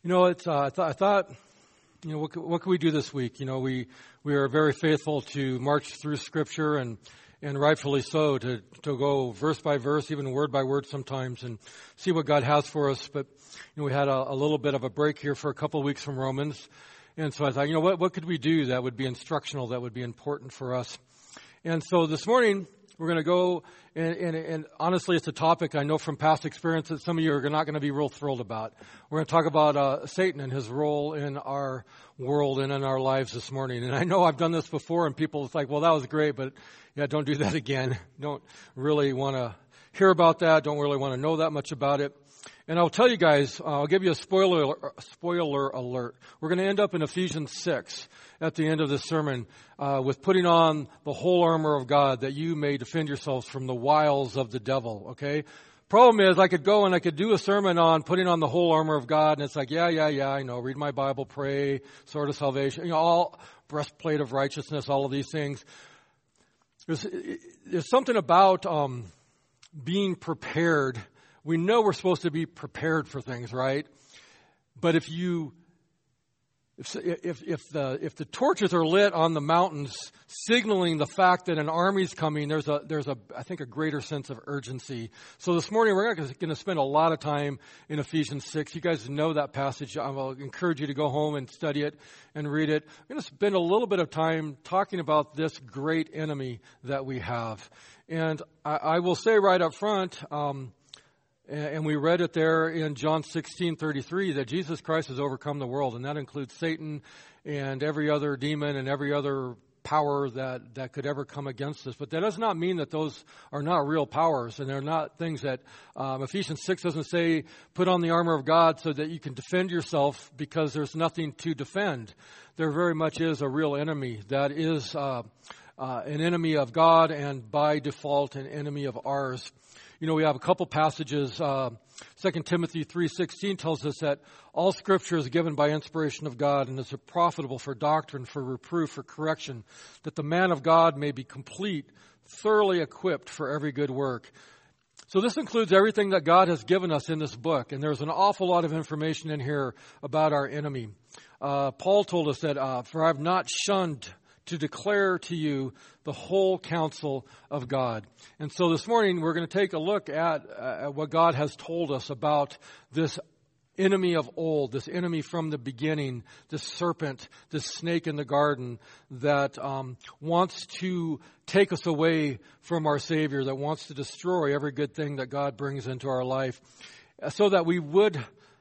I thought, what can we do this week? We are very faithful to march through Scripture and rightfully so, to go verse by verse, even word by word sometimes, and see what God has for us. But, we had a little bit of a break here for a couple of weeks from Romans. And so I thought, what could we do that would be instructional, that would be important for us? And so this morning, we're going to go, and honestly, it's a topic I know from past experience that some of you are not going to be real thrilled about. We're going to talk about Satan and his role in our world and in our lives this morning. And I know I've done this before, and people it's like, well, that was great, but yeah, don't do that again. Don't really want to hear about that. Don't really want to know that much about it. And I'll tell you guys, I'll give you a spoiler alert. We're going to end up in Ephesians 6 at the end of this sermon with putting on the whole armor of God that you may defend yourselves from the wiles of the devil, okay? Problem is, I could go and I could do a sermon on putting on the whole armor of God, and it's like, yeah, I know, read my Bible, pray, sword of salvation, all breastplate of righteousness, all of these things. There's something about being prepared. We know we're supposed to be prepared for things, right? But if the torches are lit on the mountains, signaling the fact that an army's coming, there's I think a greater sense of urgency. So this morning we're going to spend a lot of time in Ephesians 6. You guys know that passage. I will encourage you to go home and study it and read it. We're going to spend a little bit of time talking about this great enemy that we have. And I will say right up front, and we read it there in John 16:33 that Jesus Christ has overcome the world, and that includes Satan and every other demon and every other power that could ever come against us. But that does not mean that those are not real powers, and they're not things that Ephesians 6 doesn't say put on the armor of God so that you can defend yourself because there's nothing to defend. There very much is a real enemy that is an enemy of God and by default an enemy of ours. We have a couple passages. 2 Timothy 3:16 tells us that all Scripture is given by inspiration of God and is profitable for doctrine, for reproof, for correction, that the man of God may be complete, thoroughly equipped for every good work. So this includes everything that God has given us in this book, and there's an awful lot of information in here about our enemy. Paul told us that, for I have not shunned to declare to you the whole counsel of God. And so this morning we're going to take a look at what God has told us about this enemy of old, this enemy from the beginning, this serpent, this snake in the garden that wants to take us away from our Savior, that wants to destroy every good thing that God brings into our life, so that we would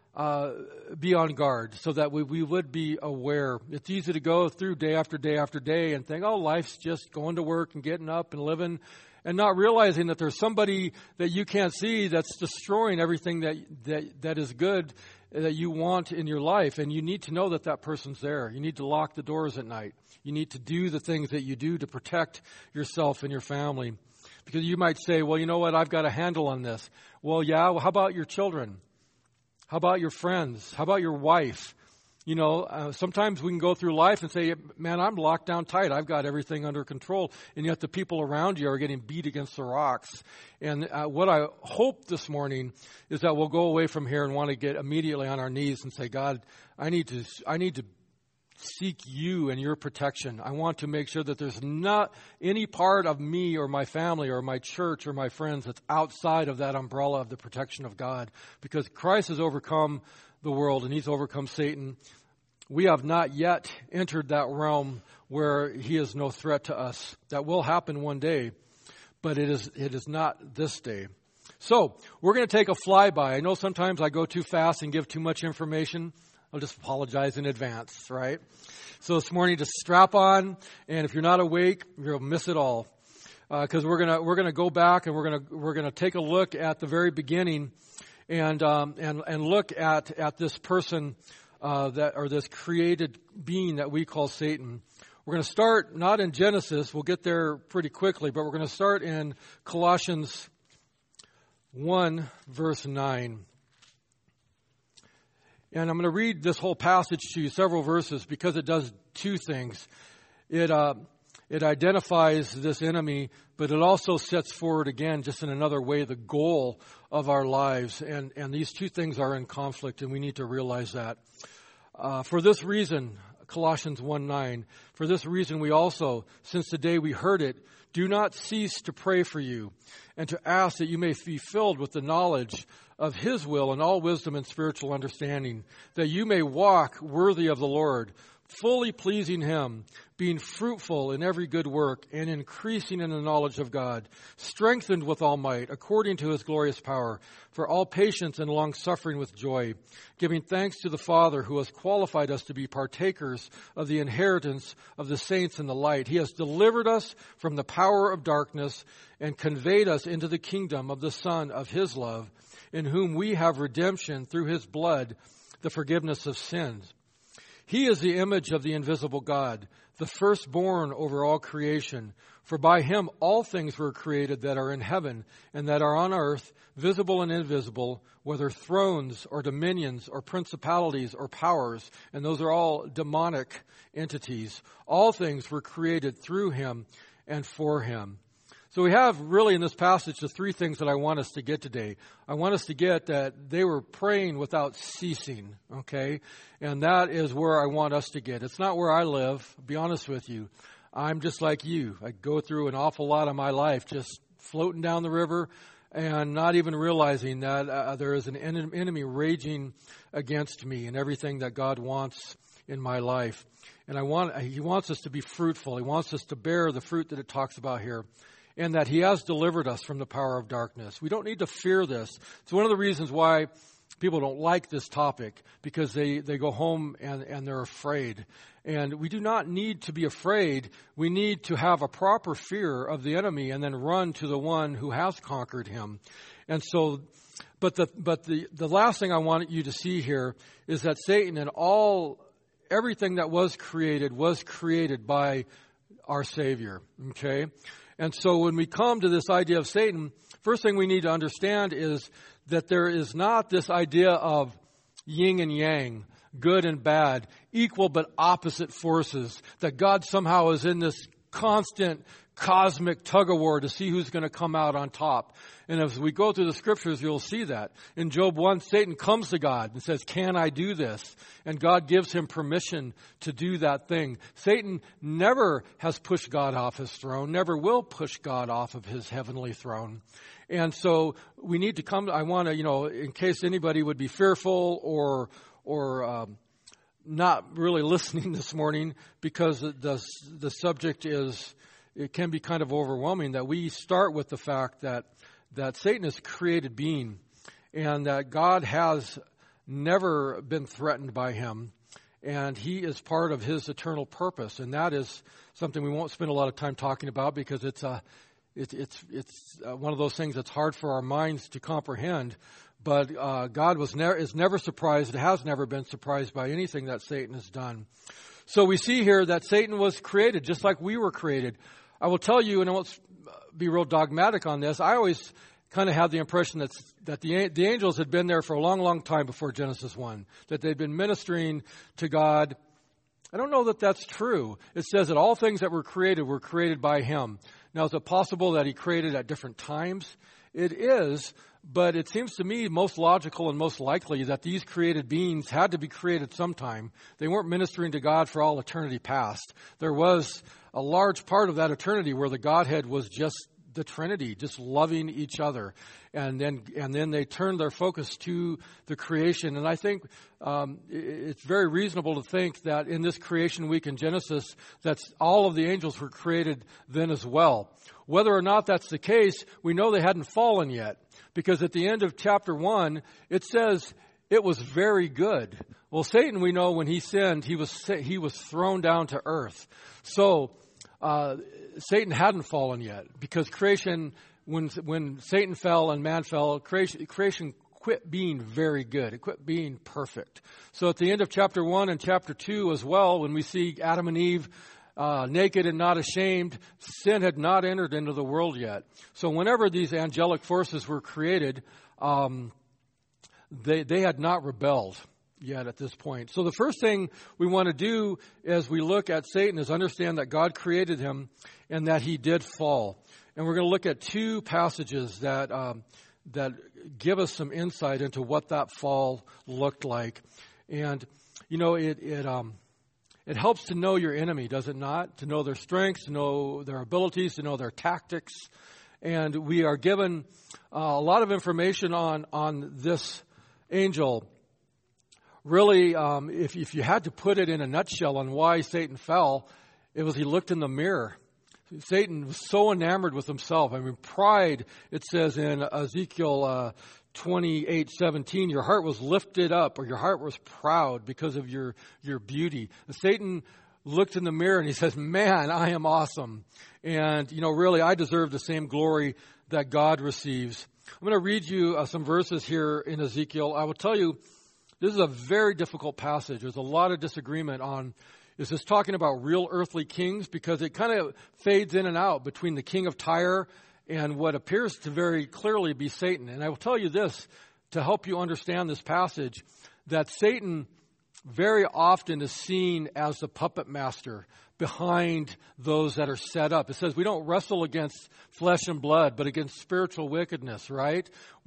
be on guard, so that we would be aware. It's easy to go through day after day after day and think, life's just going to work and getting up and living, and not realizing that there's somebody that you can't see that's destroying everything that is good that you want in your life. And you need to know that person's there. You need to lock the doors at night. You need to do the things that you do to protect yourself and your family. Because you might say, well, you know what, I've got a handle on this. Well, yeah, well, how about your children? How about your friends? How about your wife? Sometimes we can go through life and say, man, I'm locked down tight. I've got everything under control. And yet the people around you are getting beat against the rocks. And what I hope this morning is that we'll go away from here and want to get immediately on our knees and say, God, I need to seek you and your protection. I want to make sure that there's not any part of me or my family or my church or my friends that's outside of that umbrella of the protection of God. Because Christ has overcome the world and he's overcome Satan. We have not yet entered that realm where he is no threat to us. That will happen one day, but it is not this day. So we're going to take a flyby. I know sometimes I go too fast and give too much information. I'll just apologize in advance, right? So this morning, just strap on, and if you're not awake, you'll miss it all, because we're gonna go back and we're gonna take a look at the very beginning, and look at this person or this created being that we call Satan. We're going to start not in Genesis. We'll get there pretty quickly, but we're going to start in Colossians 1, verse 9. And I'm going to read this whole passage to you, several verses, because it does two things. It It identifies this enemy, but it also sets forward again, just in another way, the goal of our lives. And these two things are in conflict, and we need to realize that. For this reason, Colossians 1:9, for this reason we also, since the day we heard it, do not cease to pray for you and to ask that you may be filled with the knowledge of His will and all wisdom and spiritual understanding, that you may walk worthy of the Lord, fully pleasing Him, being fruitful in every good work and increasing in the knowledge of God, strengthened with all might according to His glorious power, for all patience and long-suffering with joy, giving thanks to the Father who has qualified us to be partakers of the inheritance of the saints in the light. He has delivered us from the power of darkness and conveyed us into the kingdom of the Son of His love, in whom we have redemption through His blood, the forgiveness of sins. He is the image of the invisible God, the firstborn over all creation. For by Him all things were created that are in heaven and that are on earth, visible and invisible, whether thrones or dominions or principalities or powers, and those are all demonic entities. All things were created through Him and for Him. So we have really in this passage the three things that I want us to get today. I want us to get that they were praying without ceasing, okay? And that is where I want us to get. It's not where I live, I'll be honest with you. I'm just like you. I go through an awful lot of my life just floating down the river and not even realizing that there is an enemy raging against me and everything that God wants in my life. And He wants us to be fruitful. He wants us to bear the fruit that it talks about here. And that He has delivered us from the power of darkness. We don't need to fear this. It's one of the reasons why people don't like this topic, because they go home and they're afraid. And we do not need to be afraid. We need to have a proper fear of the enemy and then run to the one who has conquered him. And so, but the last thing I want you to see here is that Satan and everything that was created by our Savior. Okay? And so when we come to this idea of Satan, first thing we need to understand is that there is not this idea of yin and yang, good and bad, equal but opposite forces, that God somehow is in this constant cosmic tug-of-war to see who's going to come out on top. And as we go through the scriptures, you'll see that. In Job 1, Satan comes to God and says, "Can I do this?" And God gives him permission to do that thing. Satan never has pushed God off His throne, never will push God off of His heavenly throne. And so we need to come, I want to, in case anybody would be fearful or not really listening this morning, because the subject it can be kind of overwhelming, that we start with the fact that Satan is a created being and that God has never been threatened by him, and he is part of His eternal purpose. And that is something we won't spend a lot of time talking about, because it's one of those things that's hard for our minds to comprehend. But God is never surprised, has never been surprised by anything that Satan has done. So we see here that Satan was created just like we were created. I will tell you, and I won't be real dogmatic on this, I always kind of had the impression that the angels had been there for a long, long time before Genesis 1, that they'd been ministering to God. I don't know that that's true. It says that all things that were created by Him. Now, is it possible that He created at different times? It is, but it seems to me most logical and most likely that these created beings had to be created sometime. They weren't ministering to God for all eternity past. There was a large part of that eternity where the Godhead was just the Trinity, just loving each other. And then they turned their focus to the creation. And I think it's very reasonable to think that in this creation week in Genesis, that all of the angels were created then as well. Whether or not that's the case, we know they hadn't fallen yet, because at the end of chapter 1, it says it was very good. Well, Satan, we know when he sinned, he was thrown down to earth. So Satan hadn't fallen yet, because creation, when Satan fell and man fell, creation quit being very good. It quit being perfect. So at the end of chapter 1 and chapter 2 as well, when we see Adam and Eve naked and not ashamed, sin had not entered into the world yet. So whenever these angelic forces were created, they had not rebelled. yet at this point. So the first thing we want to do as we look at Satan is understand that God created him and that he did fall. And we're going to look at two passages that give us some insight into what that fall looked like. And, it helps to know your enemy, does it not? To know their strengths, to know their abilities, to know their tactics. And we are given a lot of information on this angel. Really, if you had to put it in a nutshell on why Satan fell, it was he looked in the mirror. Satan was so enamored with himself. I mean, pride, it says in Ezekiel 28:17, your heart was lifted up, or your heart was proud because of your beauty. Satan looked in the mirror and he says, man, I am awesome. And, really, I deserve the same glory that God receives. I'm going to read you some verses here in Ezekiel. I will tell you, this is a very difficult passage. There's a lot of disagreement on, is this talking about real earthly kings? Because it kind of fades in and out between the king of Tyre and what appears to very clearly be Satan. And I will tell you this, to help you understand this passage, that Satan very often is seen as the puppet master behind those that are set up. It says we don't wrestle against flesh and blood, but against spiritual wickedness, right?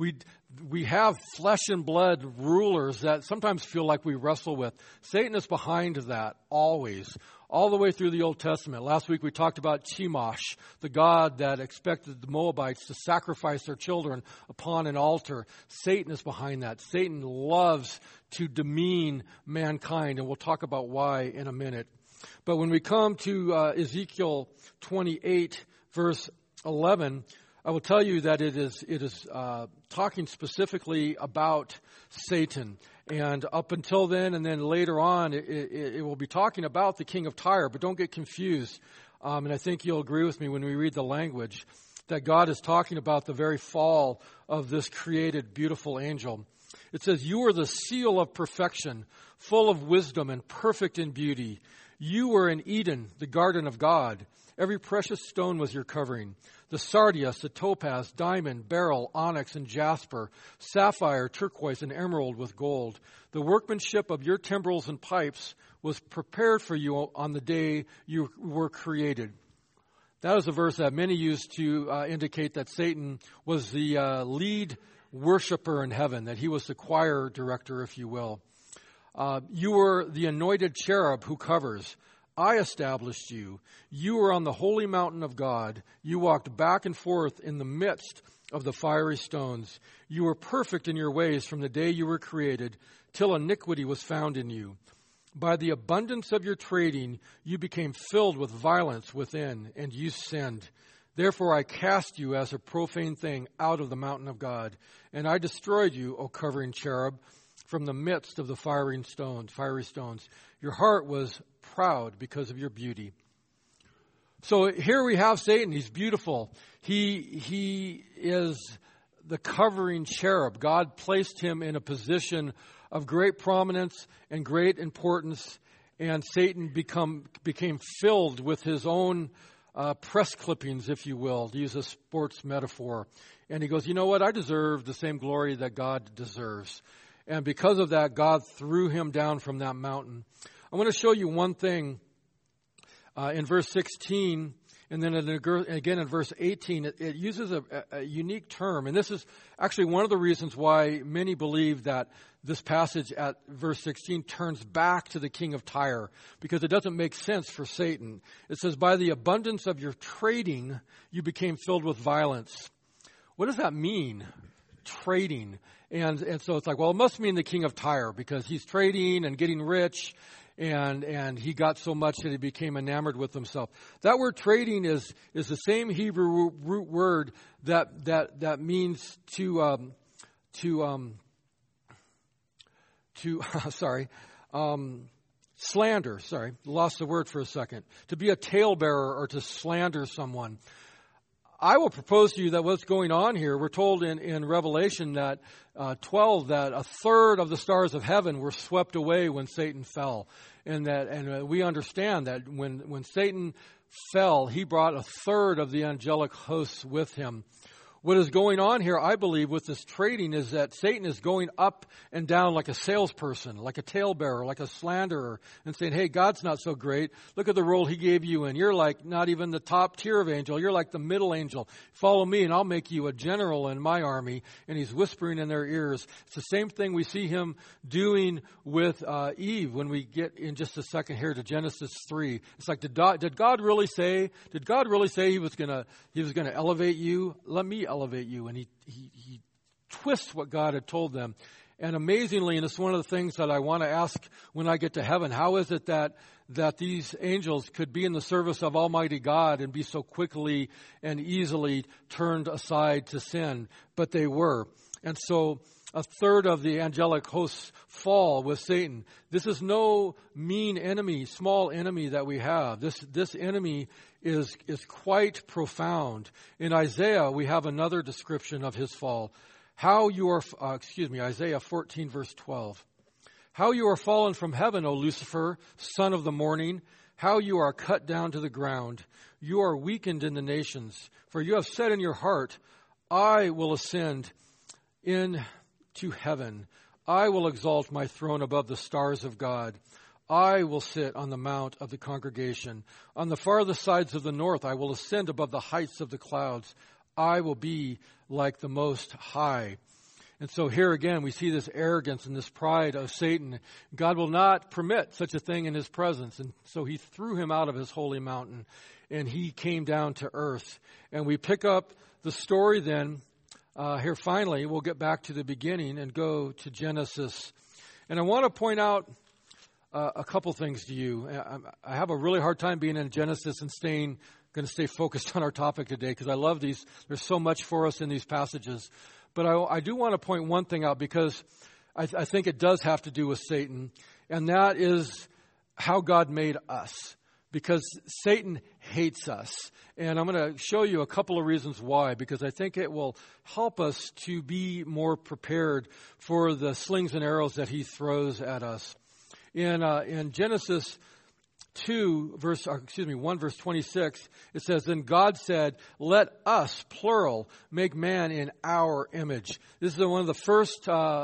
We have flesh and blood rulers that sometimes feel like we wrestle with. Satan is behind that always, all the way through the Old Testament. Last week we talked about Chemosh, the god that expected the Moabites to sacrifice their children upon an altar. Satan is behind that. Satan loves to demean mankind, and we'll talk about why in a minute. But when we come to Ezekiel 28, verse 11, I will tell you that it is talking specifically about Satan. And up until then, and then later on, it will be talking about the king of Tyre. But don't get confused. And I think you'll agree with me when we read the language, that God is talking about the very fall of this created, beautiful angel. It says, you are the seal of perfection, full of wisdom and perfect in beauty. You were in Eden, the garden of God. Every precious stone was your covering. The sardius, the topaz, diamond, beryl, onyx, and jasper, sapphire, turquoise, and emerald with gold. The workmanship of your timbrels and pipes was prepared for you on the day you were created. That is a verse that many use to indicate that Satan was the lead worshiper in heaven, that he was the choir director, if you will. You were the anointed cherub who covers. I established you. You were on the holy mountain of God. You walked back and forth in the midst of the fiery stones. You were perfect in your ways from the day you were created, till iniquity was found in you. By the abundance of your trading, you became filled with violence within, and you sinned. Therefore I cast you as a profane thing out of the mountain of God, and I destroyed you, O covering cherub, from the midst of the fiery stones. Your heart was proud because of your beauty. So here we have Satan. He's beautiful. He is the covering cherub. God placed him in a position of great prominence and great importance, and Satan became filled with his own press clippings, if you will, to use a sports metaphor. And he goes, you know what? I deserve the same glory that God deserves. And because of that, God threw him down from that mountain. I want to show you one thing in verse 16, and then again in verse 18. It uses a unique term. And this is actually one of the reasons why many believe that this passage at verse 16 turns back to the king of Tyre, because it doesn't make sense for Satan. It says, by the abundance of your trading, you became filled with violence. What does that mean? Trading. And so it's like, well, it must mean the king of Tyre, because he's trading and getting rich, and he got so much that he became enamored with himself. That word trading is the same Hebrew root word that means to slander. Sorry, lost the word for a second. To be a talebearer or to slander someone. I will propose to you that what's going on here, we're told in Revelation that 12 that a third of the stars of heaven were swept away when Satan fell. And we understand that when Satan fell, he brought a third of the angelic hosts with him. what is going on here, I believe, with this trading is that Satan is going up and down like a salesperson, like a talebearer, like a slanderer, and saying, hey, God's not so great. Look at the role he gave you, and you're like not even the top tier of angel. You're like the middle angel. Follow me, and I'll make you a general in my army. And he's whispering in their ears. It's the same thing we see him doing with Eve when we get in just a second here to Genesis 3. It's like, did God really say he was gonna elevate you? Let me elevate you. And he twists what God had told them. And amazingly, and it's one of the things that I want to ask when I get to heaven, how is it that these angels could be in the service of Almighty God and be so quickly and easily turned aside to sin? But they were. And so a third of the angelic hosts fall with Satan. This is no mean enemy, small enemy that we have. This enemy is quite profound. In Isaiah, we have another description of his fall. Isaiah 14, verse 12. How you are fallen from heaven, O Lucifer, son of the morning. How you are cut down to the ground. You are weakened in the nations. For you have said in your heart, I will ascend into heaven. I will exalt my throne above the stars of God. I will sit on the mount of the congregation. On the farthest sides of the north, I will ascend above the heights of the clouds. I will be like the Most High. And so here again, we see this arrogance and this pride of Satan. God will not permit such a thing in his presence. And so he threw him out of his holy mountain, and he came down to earth. And we pick up the story then. Here finally, we'll get back to the beginning and go to Genesis. And I want to point out a couple things to you. I have a really hard time being in Genesis and going to stay focused on our topic today because I love these. There's so much for us in these passages. But I do want to point one thing out because I think it does have to do with Satan, and that is how God made us. Because Satan hates us. And I'm going to show you a couple of reasons why, because I think it will help us to be more prepared for the slings and arrows that he throws at us. In Genesis 1 verse 26, it says, Then God said, let us, plural, make man in our image. This is one of the first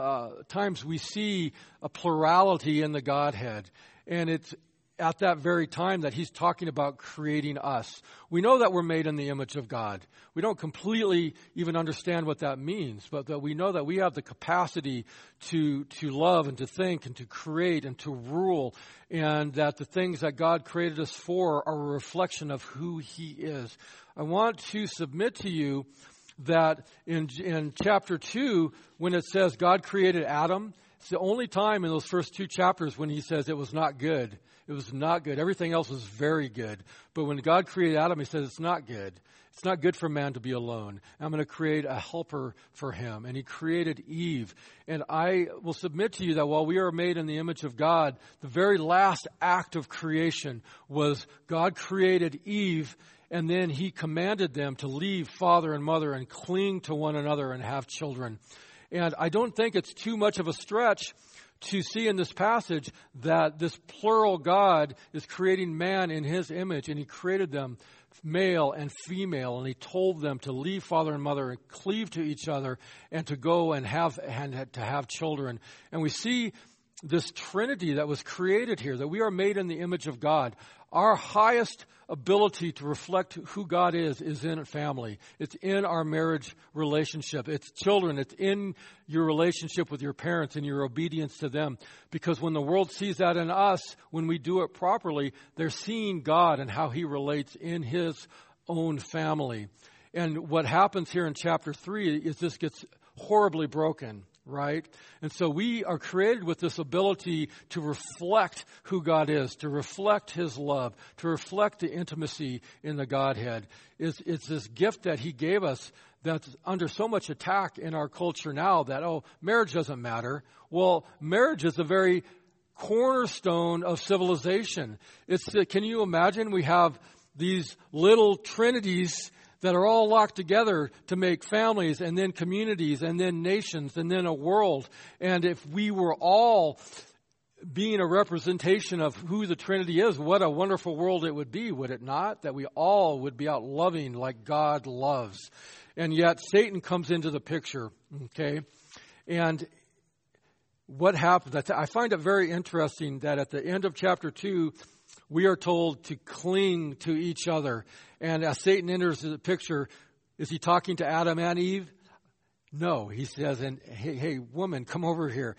times we see a plurality in the Godhead. And it's at that very time that he's talking about creating us. We know that we're made in the image of God. We don't completely even understand what that means, but that we know that we have the capacity to love and to think and to create and to rule, and that the things that God created us for are a reflection of who he is. I want to submit to you that in chapter 2, when it says God created Adam, it's the only time in those first two chapters when he says it was not good. It was not good. Everything else was very good. But when God created Adam, he says it's not good. It's not good for man to be alone. I'm going to create a helper for him. And he created Eve. And I will submit to you that while we are made in the image of God, the very last act of creation was God created Eve, and then he commanded them to leave father and mother and cling to one another and have children. And I don't think it's too much of a stretch to see in this passage that this plural God is creating man in his image, and he created them male and female, and he told them to leave father and mother and cleave to each other and to go and to have children. And we see this Trinity that was created here, that we are made in the image of God. Our highest ability to reflect who God is in family. It's in our marriage relationship. It's children. It's in your relationship with your parents and your obedience to them. Because when the world sees that in us, when we do it properly, they're seeing God and how he relates in his own family. And what happens here in chapter 3 is this gets horribly broken. Right? And so we are created with this ability to reflect who God is, to reflect his love, to reflect the intimacy in the Godhead. It's this gift that he gave us that's under so much attack in our culture now that, marriage doesn't matter. Well, marriage is the very cornerstone of civilization. Can you imagine we have these little trinities that are all locked together to make families and then communities and then nations and then a world. And if we were all being a representation of who the Trinity is, what a wonderful world it would be, would it not? That we all would be out loving like God loves. And yet Satan comes into the picture, okay? And what happens? I find it very interesting that at the end of chapter 2, we are told to cling to each other. And as Satan enters the picture, is he talking to Adam and Eve? No, he says, "And hey, woman, come over here."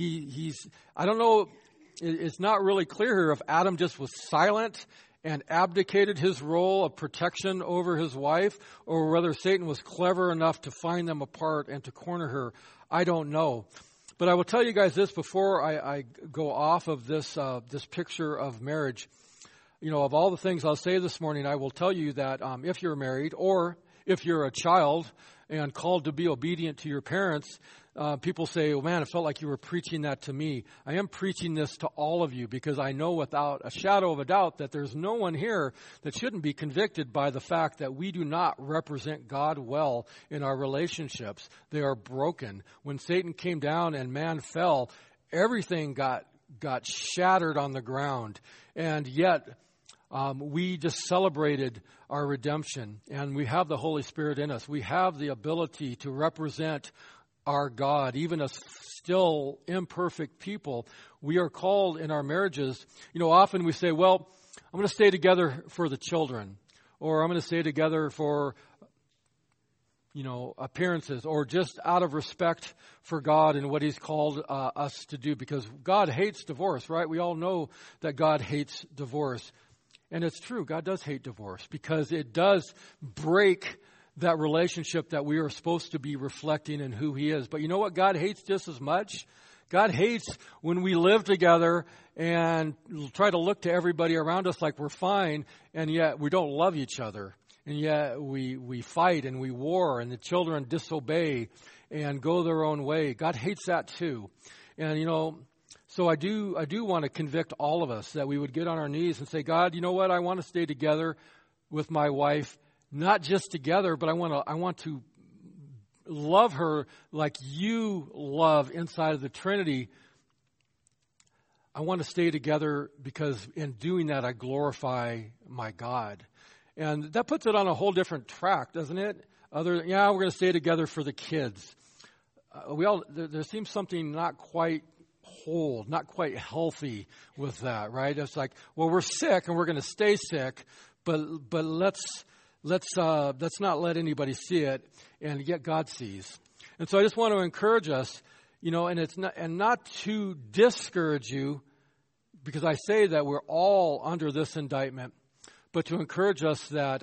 I don't know, it's not really clear here if Adam just was silent and abdicated his role of protection over his wife, or whether Satan was clever enough to find them apart and to corner her. I don't know. But I will tell you guys this before I go off of this picture of marriage. You know, of all the things I'll say this morning, I will tell you that if you're married or if you're a child and called to be obedient to your parents, people say, "Oh man, it felt like you were preaching that to me." I am preaching this to all of you because I know without a shadow of a doubt that there's no one here that shouldn't be convicted by the fact that we do not represent God well in our relationships. They are broken. When Satan came down and man fell, everything got shattered on the ground. And yet, we just celebrated our redemption, and we have the Holy Spirit in us. We have the ability to represent our God, even as still imperfect people. We are called in our marriages. You know, often we say, "Well, I'm going to stay together for the children," or "I'm going to stay together for, appearances," or just out of respect for God and what He's called us to do, because God hates divorce, right? We all know that God hates divorce. And it's true, God does hate divorce because it does break that relationship that we are supposed to be reflecting in who He is. But you know what God hates just as much? God hates when we live together and try to look to everybody around us like we're fine, and yet we don't love each other. And yet we fight and we war, and the children disobey and go their own way. God hates that too. And so I do want to convict all of us that we would get on our knees and say, "God, you know what? I want to stay together with my wife, not just together, but I want to love her like you love inside of the Trinity. I want to stay together because in doing that, I glorify my God." And that puts it on a whole different track, doesn't it? We're going to stay together for the kids. There seems something not quite whole, not quite healthy with that, right? It's like, well, we're sick and we're going to stay sick, but let's not let anybody see it, and yet God sees. And so I just want to encourage us, and not to discourage you, because I say that we're all under this indictment, but to encourage us that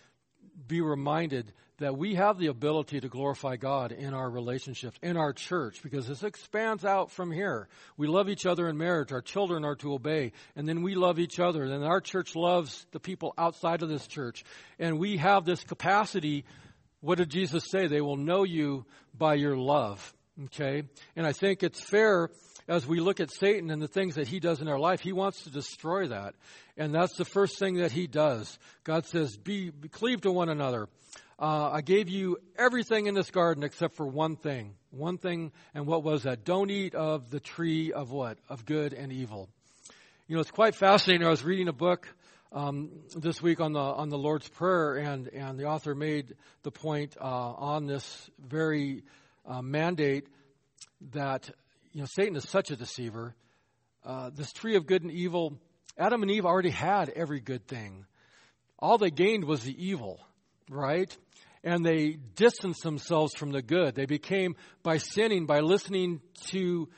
be reminded that we have the ability to glorify God in our relationships, in our church, because this expands out from here. We love each other in marriage. Our children are to obey. And then we love each other. And our church loves the people outside of this church. And we have this capacity. What did Jesus say? They will know you by your love. Okay? And I think it's fair as we look at Satan and the things that he does in our life, he wants to destroy that. And that's the first thing that he does. God says, cleave to one another. I gave you everything in this garden except for one thing. One thing, and what was that? Don't eat of the tree of what? Of good and evil. It's quite fascinating. I was reading a book this week on the Lord's Prayer, and the author made the point on this very mandate that Satan is such a deceiver. This tree of good and evil, Adam and Eve already had every good thing. All they gained was the evil, right? And they distanced themselves from the good. They became, by sinning, by listening to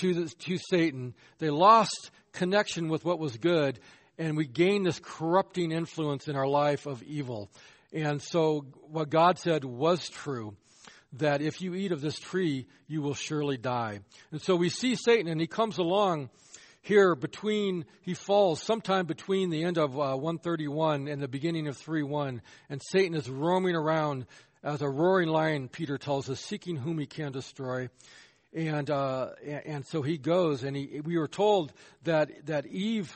Satan, they lost connection with what was good, and we gained this corrupting influence in our life of evil. And so what God said was true, that if you eat of this tree, you will surely die. And so we see Satan, and he comes along here he falls sometime between the end of 131 and the beginning of 3:1, and Satan is roaming around as a roaring lion, Peter tells us, seeking whom he can destroy. And so he goes, and we were told that Eve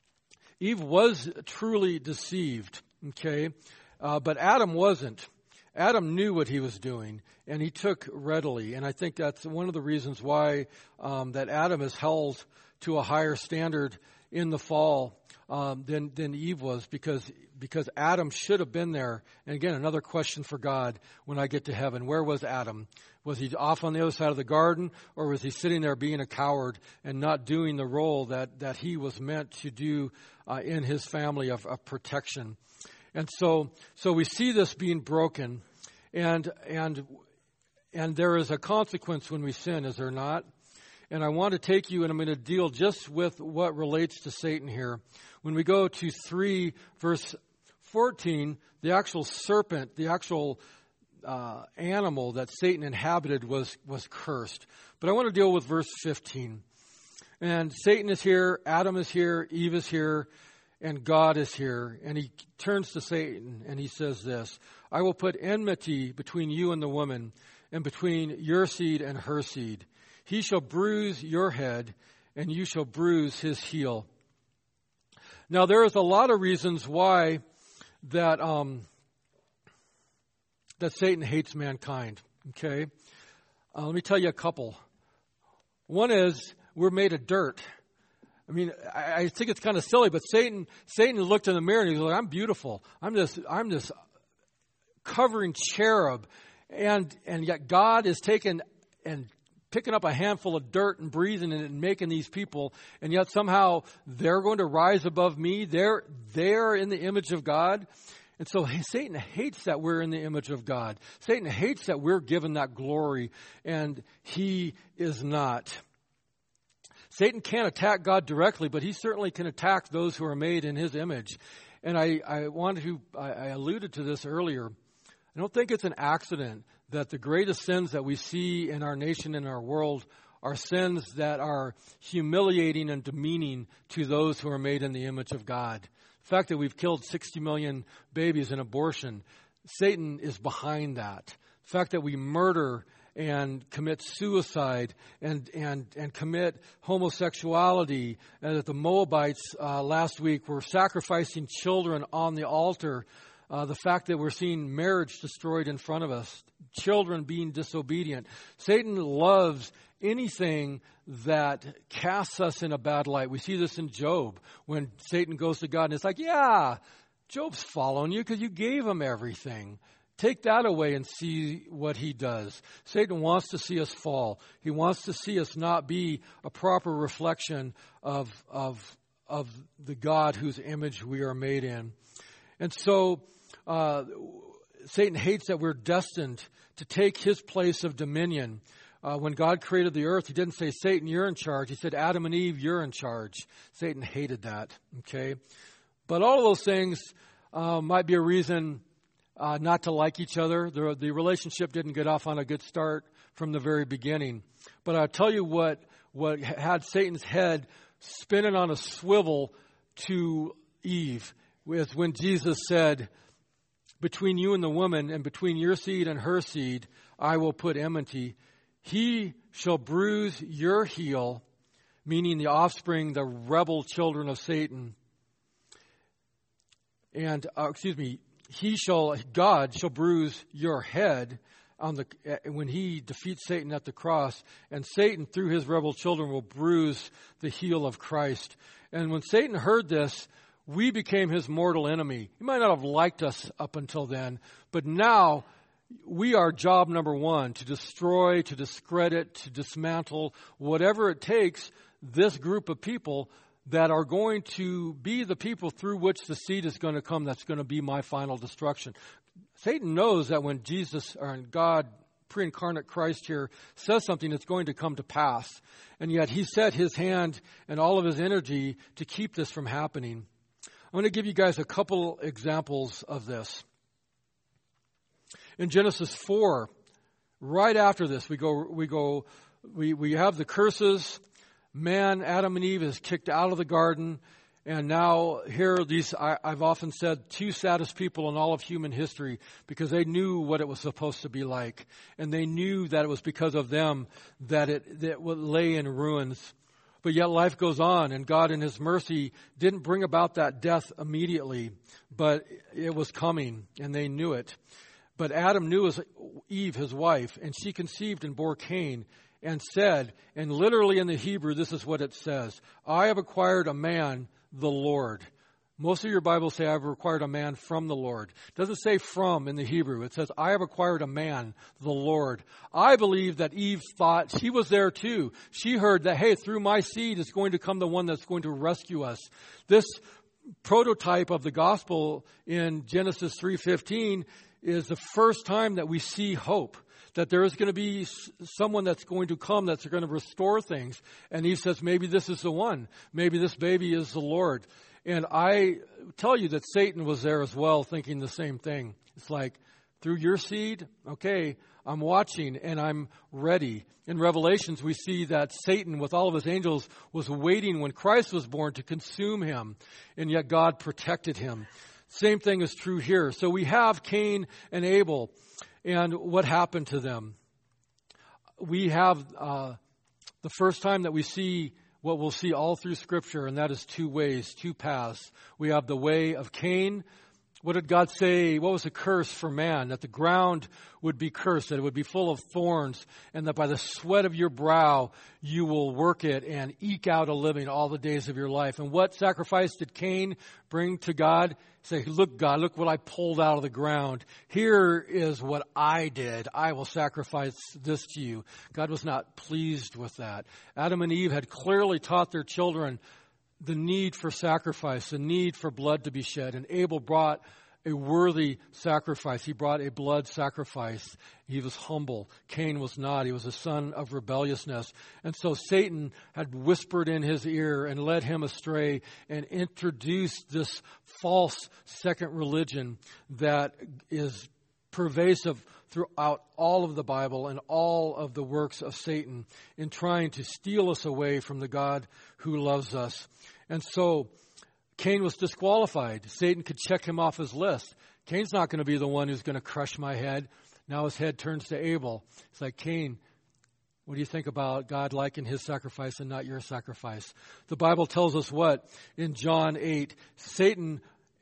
was truly deceived, okay? But Adam wasn't. Adam knew what he was doing, and he took readily. And I think that's one of the reasons why that Adam is held to a higher standard in the fall than Eve was, because Adam should have been there. And again, another question for God when I get to heaven. Where was Adam? Was he off on the other side of the garden, or was he sitting there being a coward and not doing the role that he was meant to do in his family of protection? And so we see this being broken, and there is a consequence when we sin, is there not? And I want to take you, and I'm going to deal just with what relates to Satan here. When we go to 3 verse 14, the actual serpent, the actual animal that Satan inhabited was cursed. But I want to deal with verse 15. And Satan is here, Adam is here, Eve is here, and God is here. And he turns to Satan and he says this: I will put enmity between you and the woman, and between your seed and her seed. He shall bruise your head, and you shall bruise his heel. Now, there is a lot of reasons why that Satan hates mankind. Okay? Let me tell you a couple. One is, we're made of dirt. I mean, I think it's kind of silly, but Satan looked in the mirror and he's like, I'm beautiful. I'm this covering cherub. And yet God is taking and picking up a handful of dirt and breathing in it and making these people, and yet somehow they're going to rise above me. They're in the image of God. And so Satan hates that we're in the image of God. Satan hates that we're given that glory, and he is not. Satan can't attack God directly, but he certainly can attack those who are made in his image. And I alluded to this earlier. I don't think it's an accident that the greatest sins that we see in our nation and our world are sins that are humiliating and demeaning to those who are made in the image of God. The fact that we've killed 60 million babies in abortion, Satan is behind that. The fact that we murder and commit suicide and commit homosexuality, and that the Moabites last week were sacrificing children on the altar. The fact that we're seeing marriage destroyed in front of us, children being disobedient. Satan loves anything that casts us in a bad light. We see this in Job when Satan goes to God and it's like, yeah, Job's following you because you gave him everything. Take that away and see what he does. Satan wants to see us fall. He wants to see us not be a proper reflection of the God whose image we are made in. And so Satan hates that we're destined to take his place of dominion. When God created the earth, he didn't say, Satan, you're in charge. He said, Adam and Eve, you're in charge. Satan hated that. Okay, but all of those things might be a reason not to like each other. The relationship didn't get off on a good start from the very beginning. But I'll tell you what had Satan's head spinning on a swivel to Eve was when Jesus said, between you and the woman, and between your seed and her seed, I will put enmity. He shall bruise your heel, meaning the offspring, the rebel children of Satan. And, God shall bruise your head when he defeats Satan at the cross. And Satan, through his rebel children, will bruise the heel of Christ. And when Satan heard this, we became his mortal enemy. He might not have liked us up until then, but now we are job number one, to destroy, to discredit, to dismantle, whatever it takes, this group of people that are going to be the people through which the seed is going to come that's going to be my final destruction. Satan knows that when Jesus, or God, pre-incarnate Christ here, says something, it's going to come to pass. And yet he set his hand and all of his energy to keep this from happening. I'm going to give you guys a couple examples of this. In Genesis 4, right after this, we have the curses. Man, Adam and Eve, is kicked out of the garden. And now here are these, I've often said, two saddest people in all of human history, because they knew what it was supposed to be like. And they knew that it was because of them that it would lay in ruins. But yet life goes on, and God in his mercy didn't bring about that death immediately, but it was coming, and they knew it. But Adam knew Eve, his wife, and she conceived and bore Cain and said, and literally in the Hebrew, this is what it says, I have acquired a man, the Lord. Most of your Bibles say, I have acquired a man from the Lord. It doesn't say from in the Hebrew. It says, I have acquired a man, the Lord. I believe that Eve thought she was there too. She heard that, hey, through my seed is going to come the one that's going to rescue us. This prototype of the gospel in Genesis 3:15 is the first time that we see hope, that there is going to be someone that's going to come that's going to restore things. And Eve says, maybe this is the one. Maybe this baby is the Lord. And I tell you that Satan was there as well, thinking the same thing. It's like, through your seed, okay, I'm watching and I'm ready. In Revelations, we see that Satan, with all of his angels, was waiting when Christ was born to consume him, and yet God protected him. Same thing is true here. So we have Cain and Abel, and what happened to them? We have the first time that we see what we'll see all through Scripture, and that is two ways, two paths. We have the way of Cain. What did God say? What was the curse for man? That the ground would be cursed, that it would be full of thorns, and that by the sweat of your brow you will work it and eke out a living all the days of your life. And what sacrifice did Cain bring to God? Say, look, God, look what I pulled out of the ground. Here is what I did. I will sacrifice this to you. God was not pleased with that. Adam and Eve had clearly taught their children the need for sacrifice, the need for blood to be shed. And Abel brought a worthy sacrifice. He brought a blood sacrifice. He was humble. Cain was not. He was a son of rebelliousness. And so Satan had whispered in his ear and led him astray and introduced this false second religion that is pervasive throughout all of the Bible and all of the works of Satan in trying to steal us away from the God who loves us. And so Cain was disqualified. Satan could check him off his list. Cain's not going to be the one who's going to crush my head. Now his head turns to Abel. It's like, Cain, what do you think about God liking his sacrifice and not your sacrifice? The Bible tells us what? In John 8, Satan,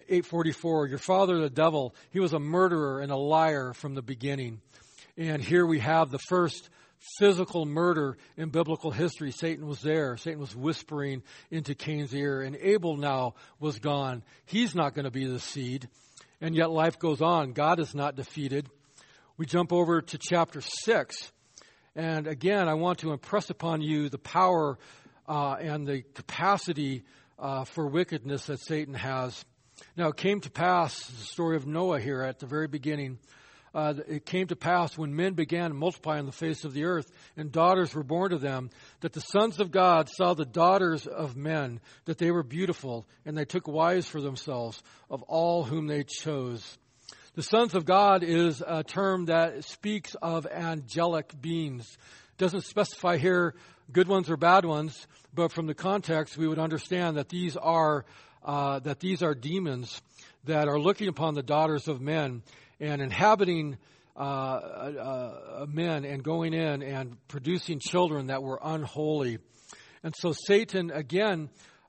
8:44, your father the devil, he was a murderer and a liar from the beginning. And here we have the first physical murder in biblical history. Satan was there. Satan was whispering into Cain's ear, and Abel now was gone. He's not going to be the seed, and yet life goes on. God is not defeated. We jump over to chapter 6, and again, I want to impress upon you the power and the capacity for wickedness that Satan has. Now, it came to pass, the story of Noah here at the very beginning, it came to pass when men began to multiply on the face of the earth and daughters were born to them, that the sons of God saw the daughters of men, that they were beautiful, and they took wives for themselves of all whom they chose. The sons of God is a term that speaks of angelic beings. It doesn't specify here good ones or bad ones, but from the context we would understand that these are demons that are looking upon the daughters of men and inhabiting men and going in and producing children that were unholy. And so Satan, again,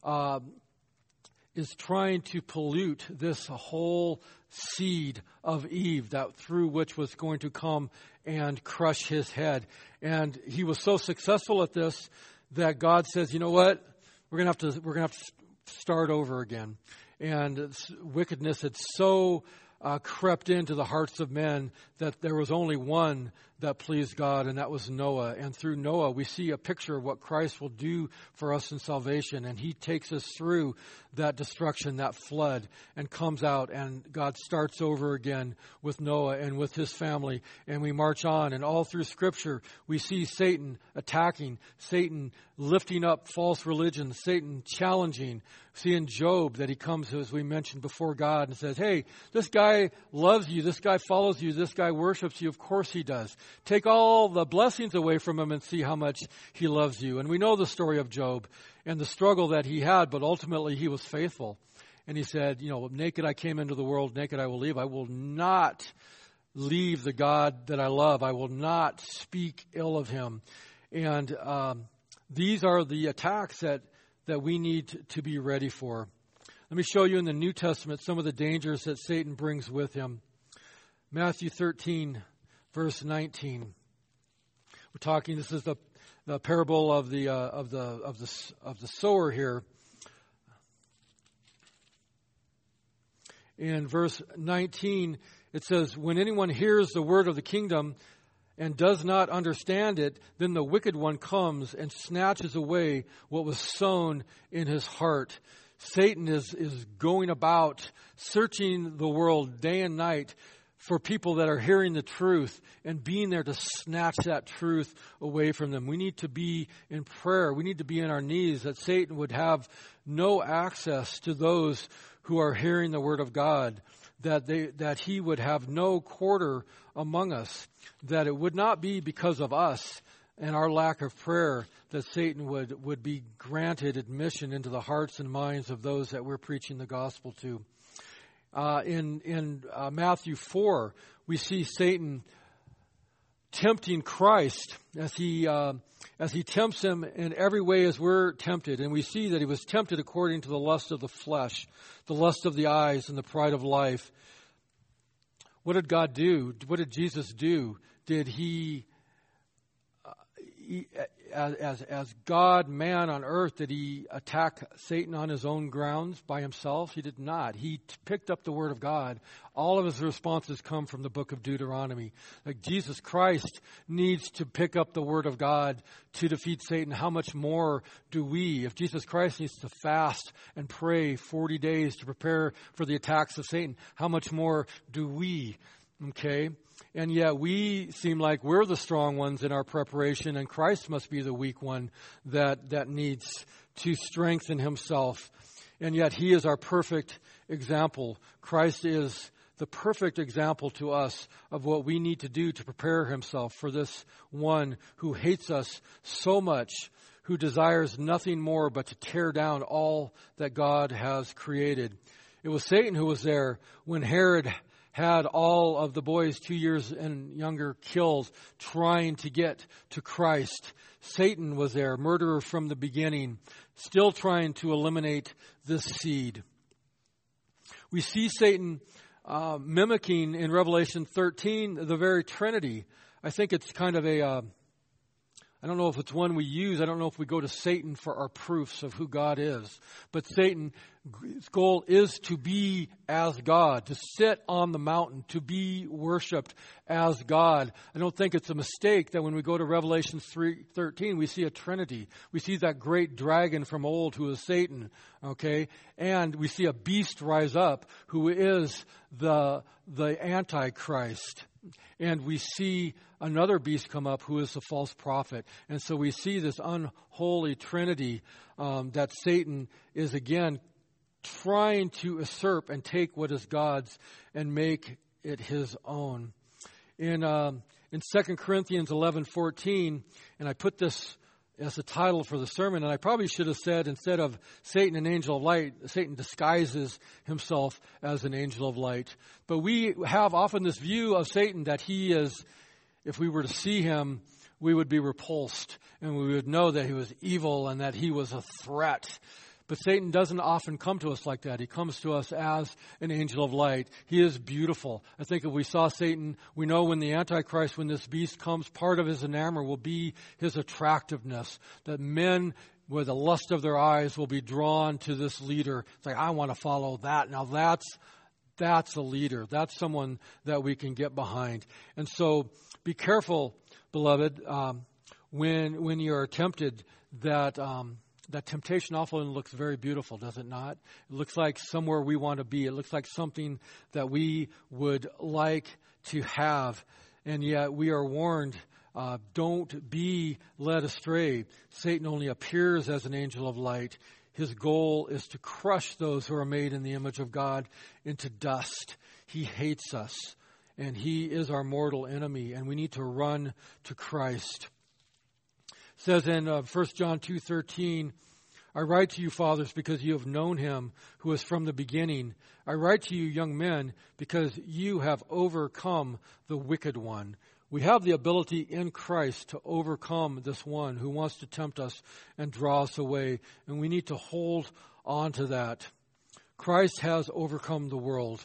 is trying to pollute this whole seed of Eve that through which was going to come and crush his head. And he was so successful at this that God says, you know what? We're going to have to start over again. And wickedness had so crept into the hearts of men that there was only one that pleased God, and that was Noah. And through Noah, we see a picture of what Christ will do for us in salvation. And he takes us through that destruction, that flood, and comes out, and God starts over again with Noah and with his family. And we march on, and all through Scripture, we see Satan attacking, Satan lifting up false religion, Satan challenging. See in Job that he comes, as we mentioned, before God and says, hey, this guy loves you, this guy follows you, this guy worships you. Of course he does. Take all the blessings away from him and see how much he loves you. And we know the story of Job and the struggle that he had, but ultimately he was faithful. And he said, naked I came into the world, naked I will leave. I will not leave the God that I love. I will not speak ill of him. And these are the attacks that we need to be ready for. Let me show you in the New Testament some of the dangers that Satan brings with him. Matthew 13, verse 19. We're talking. This is the parable of the sower here. In verse 19, it says, "When anyone hears the word of the kingdom and does not understand it, then the wicked one comes and snatches away what was sown in his heart." Satan is going about searching the world day and night for people that are hearing the truth and being there to snatch that truth away from them. We need to be in prayer. We need to be on our knees that Satan would have no access to those who are hearing the word of God, that he would have no quarter among us, that it would not be because of us and our lack of prayer that Satan would be granted admission into the hearts and minds of those that we're preaching the gospel to. In Matthew 4, we see Satan tempting Christ as he tempts him in every way as we're tempted. And we see that he was tempted according to the lust of the flesh, the lust of the eyes, and the pride of life. What did God do? What did Jesus do? Did he, as God, man on earth, did he attack Satan on his own grounds by himself? He did not. He picked up the word of God. All of his responses come from the book of Deuteronomy. Like Jesus Christ needs to pick up the word of God to defeat Satan. How much more do we? If Jesus Christ needs to fast and pray 40 days to prepare for the attacks of Satan, how much more do we? Okay? And yet we seem like we're the strong ones in our preparation, and Christ must be the weak one that needs to strengthen himself. And yet he is our perfect example. Christ is the perfect example to us of what we need to do to prepare himself for this one who hates us so much, who desires nothing more but to tear down all that God has created. It was Satan who was there when Herod had all of the boys 2 years and younger killed, trying to get to Christ. Satan was there, murderer from the beginning, still trying to eliminate this seed. We see Satan mimicking in Revelation 13 the very Trinity. I think it's kind of I don't know if it's one we use. I don't know if we go to Satan for our proofs of who God is. But Satan's goal is to be as God, to sit on the mountain, to be worshipped as God. I don't think it's a mistake that when we go to Revelation 3:13, we see a Trinity. We see that great dragon from old who is Satan, okay? And we see a beast rise up who is the Antichrist. And we see another beast come up who is the false prophet. And so we see this unholy trinity that Satan is again trying to usurp and take what is God's and make it his own. In 2 Corinthians 11:14, and I put this as a title for the sermon, and I probably should have said, instead of Satan, an angel of light, Satan disguises himself as an angel of light. But we have often this view of Satan that he is, if we were to see him, we would be repulsed, and we would know that he was evil and that he was a threat. But Satan doesn't often come to us like that. He comes to us as an angel of light. He is beautiful. I think if we saw Satan, we know when the Antichrist, when this beast comes, part of his enamor will be his attractiveness. That men, with the lust of their eyes, will be drawn to this leader. It's like, I want to follow that. Now that's a leader. That's someone that we can get behind. And so be careful, beloved, when you are tempted that temptation often looks very beautiful, does it not? It looks like somewhere we want to be. It looks like something that we would like to have. And yet we are warned, don't be led astray. Satan only appears as an angel of light. His goal is to crush those who are made in the image of God into dust. He hates us, and he is our mortal enemy, and we need to run to Christ. It says in 1 John 2:13, I write to you, fathers, because you have known him who is from the beginning. I write to you, young men, because you have overcome the wicked one. We have the ability in Christ to overcome this one who wants to tempt us and draw us away, and we need to hold on to that. Christ has overcome the world.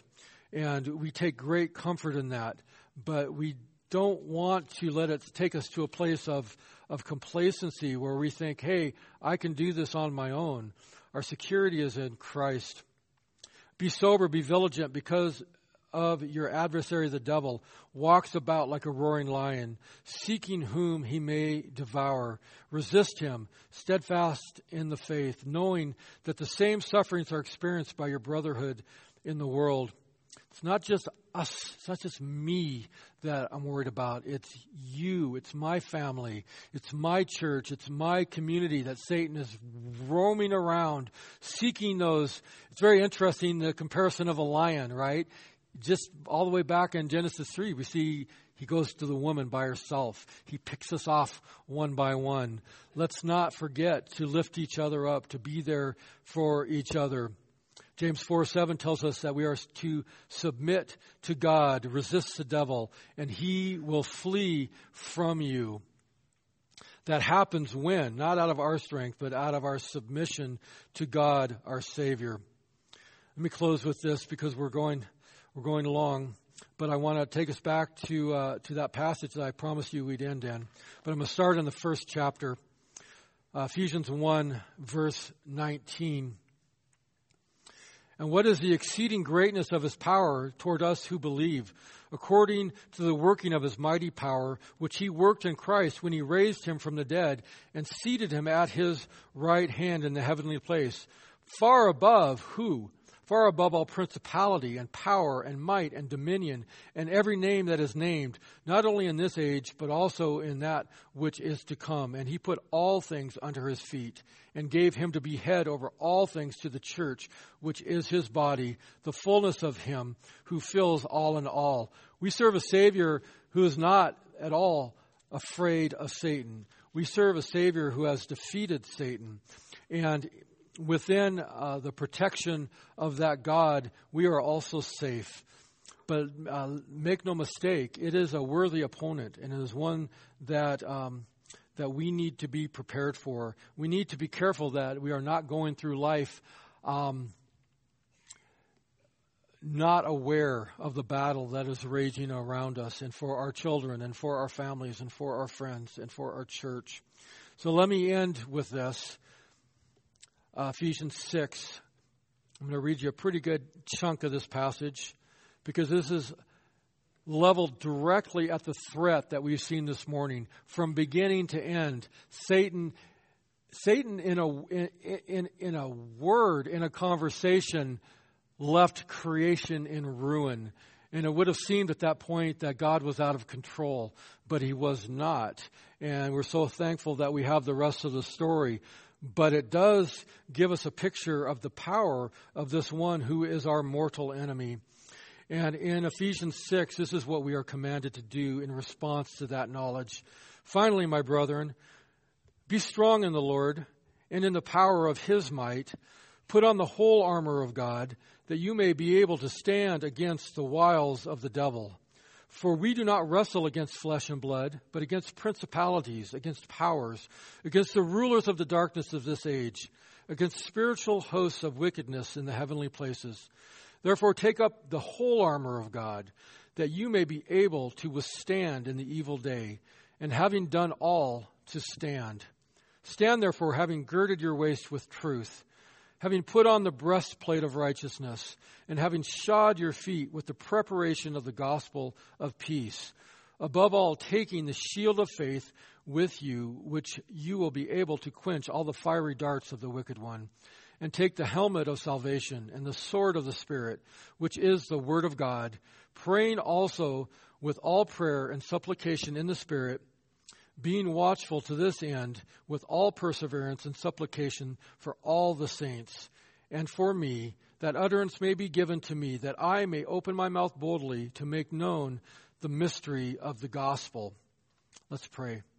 And we take great comfort in that. But we don't want to let it take us to a place of complacency where we think, hey, I can do this on my own. Our security is in Christ. Be sober, be vigilant, because of your adversary the devil walks about like a roaring lion, seeking whom he may devour. Resist him, steadfast in the faith, knowing that the same sufferings are experienced by your brotherhood in the world. It's not just us, it's not just me that I'm worried about. It's you, it's my family, it's my church, it's my community that Satan is roaming around, seeking those. It's very interesting, the comparison of a lion, right? Just all the way back in Genesis 3, we see he goes to the woman by herself. He picks us off one by one. Let's not forget to lift each other up, to be there for each other. James 4:7 tells us that we are to submit to God, resist the devil, and he will flee from you. That happens when? Not out of our strength, but out of our submission to God, our Savior. Let me close with this because we're going along, but I want to take us back to that passage that I promised you we'd end in. But I'm going to start in the first chapter, Ephesians 1, verse 19. And what is the exceeding greatness of his power toward us who believe, according to the working of his mighty power, which he worked in Christ when he raised him from the dead and seated him at his right hand in the heavenly place, far above who? Far above all principality and power and might and dominion and every name that is named, not only in this age, but also in that which is to come. And he put all things under his feet and gave him to be head over all things to the church, which is his body, the fullness of him who fills all in all. We serve a Savior who is not at all afraid of Satan. We serve a Savior who has defeated Satan. And within the protection of that God, we are also safe. But make no mistake, it is a worthy opponent, and it is one that we need to be prepared for. We need to be careful that we are not going through life not aware of the battle that is raging around us, and for our children, and for our families, and for our friends, and for our church. So let me end with this. Ephesians 6. I'm going to read you a pretty good chunk of this passage because this is leveled directly at the threat that we've seen this morning from beginning to end. Satan in a word, in a conversation, left creation in ruin. And it would have seemed at that point that God was out of control, but he was not. And we're so thankful that we have the rest of the story. But it does give us a picture of the power of this one who is our mortal enemy. And in Ephesians 6, this is what we are commanded to do in response to that knowledge. Finally, my brethren, be strong in the Lord and in the power of his might. Put on the whole armor of God, that you may be able to stand against the wiles of the devil. For we do not wrestle against flesh and blood, but against principalities, against powers, against the rulers of the darkness of this age, against spiritual hosts of wickedness in the heavenly places. Therefore take up the whole armor of God, that you may be able to withstand in the evil day, and having done all, to stand. Stand therefore, having girded your waist with truth, having put on the breastplate of righteousness, and having shod your feet with the preparation of the gospel of peace. Above all, taking the shield of faith with you, which you will be able to quench all the fiery darts of the wicked one. And take the helmet of salvation and the sword of the Spirit, which is the word of God, praying also with all prayer and supplication in the Spirit, being watchful to this end with all perseverance and supplication for all the saints, and for me, that utterance may be given to me, that I may open my mouth boldly to make known the mystery of the gospel. Let's pray.